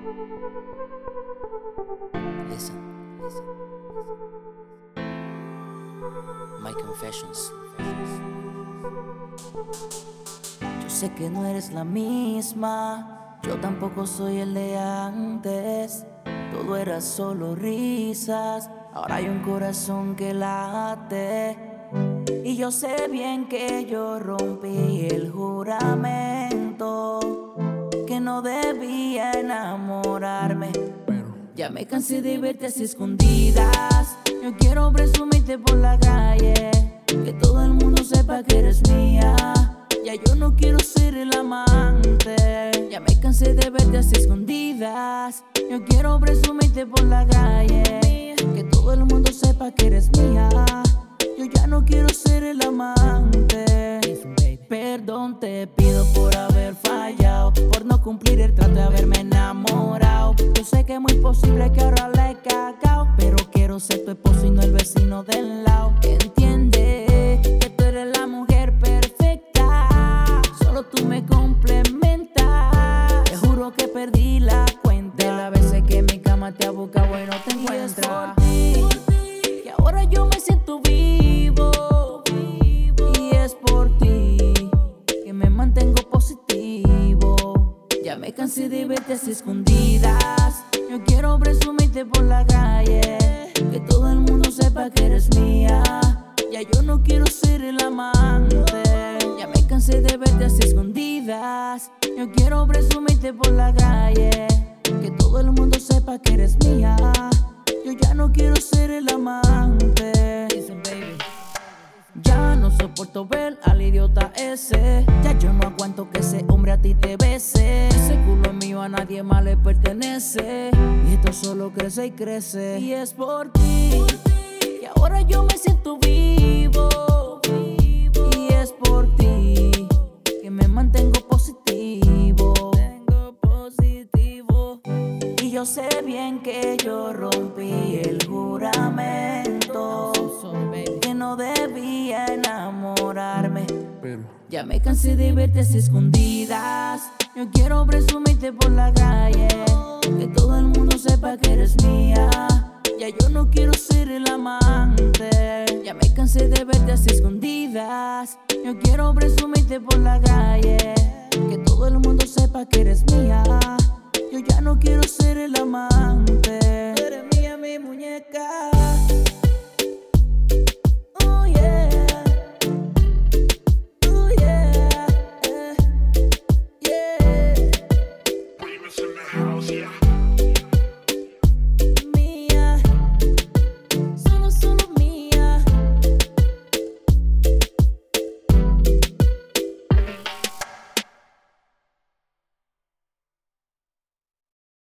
Listen. My confessions. Yo sé que no eres la misma, yo tampoco soy el de antes. Todo era solo risas, ahora hay un corazón que late. Y yo sé bien que yo rompí el juramento, que no debía enamorarme. Ya me cansé de verte así escondidas. Yo quiero presumirte por la calle, que todo el mundo sepa que eres mía. Ya yo no quiero ser el amante. Ya me cansé de verte así escondidas. Yo quiero presumirte por la calle, que todo el mundo sepa que eres mía. Yo ya no quiero ser el amante. Perdón te pido por haber fallado, por no cumplir el trato de haberme enamorado. Yo sé que es muy posible que ahora la he cagado, pero quiero ser tu esposo y no el vecino del lado. Entiende que tú eres la mujer perfecta, solo tú me complementas. Te juro que perdí la cuenta de las veces que en mi cama te ha buscado y no te encuentras. Y es por ti que ahora yo me siento vivo. Y es por ti que me mantengo positivo. Ya me cansé de verte así escondidas. Yo quiero presumirte por la calle, que todo el mundo sepa que eres mía. Ya yo no quiero ser el amante. Ya me cansé de verte así escondidas. Yo quiero presumirte por la calle, que todo el mundo sepa que eres mía. Yo ya no quiero ser el amante. Listen, baby. Ya no soporto ver al idiota ese. Ya yo no aguanto que ese hombre a ti te bese. Ese culo mío a nadie más le pertenece, y esto solo crece y crece. Y es por ti que ahora yo me siento vivo. Y es por ti que me mantengo positivo. Y yo sé bien que yo rompí el juramento, que no debía enamorarme. Ya me cansé de verte así escondidas. Yo quiero presumirte por la